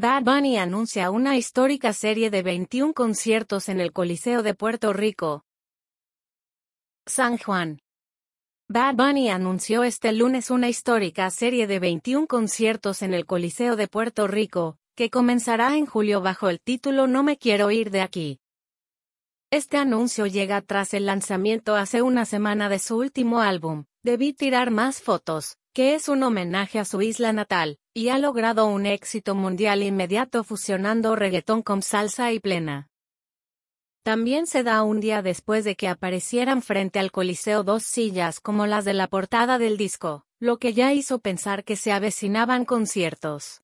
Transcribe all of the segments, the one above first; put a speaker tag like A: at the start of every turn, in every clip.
A: Bad Bunny anuncia una histórica serie de 21 conciertos en el Coliseo de Puerto Rico. San Juan. Bad Bunny anunció este lunes una histórica serie de 21 conciertos en el Coliseo de Puerto Rico, que comenzará en julio bajo el título No me quiero ir de aquí. Este anuncio llega tras el lanzamiento hace una semana de su último álbum, Debí tirar más fotos, que es un homenaje a su isla natal, y ha logrado un éxito mundial inmediato fusionando reggaetón con salsa y plena. También se da un día después de que aparecieran frente al Coliseo dos sillas como las de la portada del disco, lo que ya hizo pensar que se avecinaban conciertos.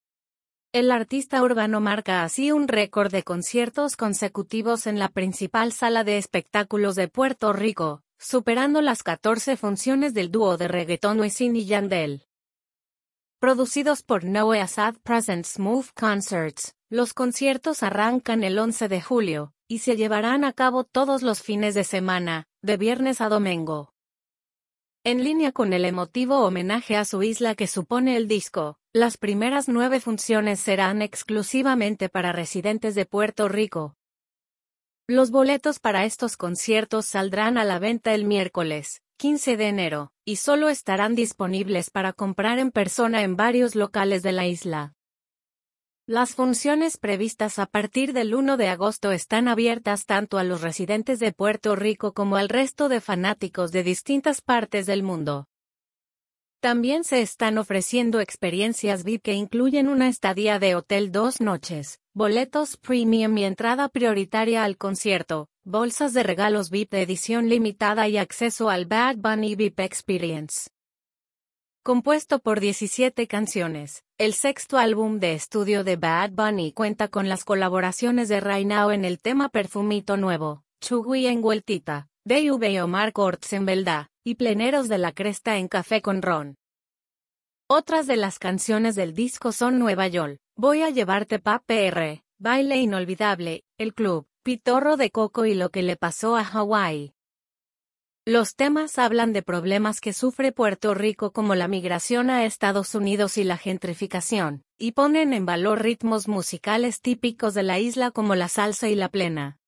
A: El artista urbano marca así un récord de conciertos consecutivos en la principal sala de espectáculos de Puerto Rico, superando las 14 funciones del dúo de reggaetón Wisin y Yandel. Producidos por Noe Asad Presents Move Concerts, los conciertos arrancan el 11 de julio, y se llevarán a cabo todos los fines de semana, de viernes a domingo. En línea con el emotivo homenaje a su isla que supone el disco, las primeras 9 funciones serán exclusivamente para residentes de Puerto Rico. Los boletos para estos conciertos saldrán a la venta el miércoles, 15 de enero, y solo estarán disponibles para comprar en persona en varios locales de la isla. Las funciones previstas a partir del 1 de agosto están abiertas tanto a los residentes de Puerto Rico como al resto de fanáticos de distintas partes del mundo. También se están ofreciendo experiencias VIP que incluyen una estadía de hotel 2 noches, boletos premium y entrada prioritaria al concierto, bolsas de regalos VIP de edición limitada y acceso al Bad Bunny VIP Experience. Compuesto por 17 canciones, el sexto álbum de estudio de Bad Bunny cuenta con las colaboraciones de Rainao en el tema Perfumito Nuevo, Chugui en Vueltita, D.V. y Omar Courtz en Belda, y Pleneros de la Cresta en Café con Ron. Otras de las canciones del disco son Nueva York, Voy a llevarte pa' PR, Baile Inolvidable, El Club, Pitorro de Coco y Lo que le pasó a Hawái. Los temas hablan de problemas que sufre Puerto Rico como la migración a Estados Unidos y la gentrificación, y ponen en valor ritmos musicales típicos de la isla como la salsa y la plena.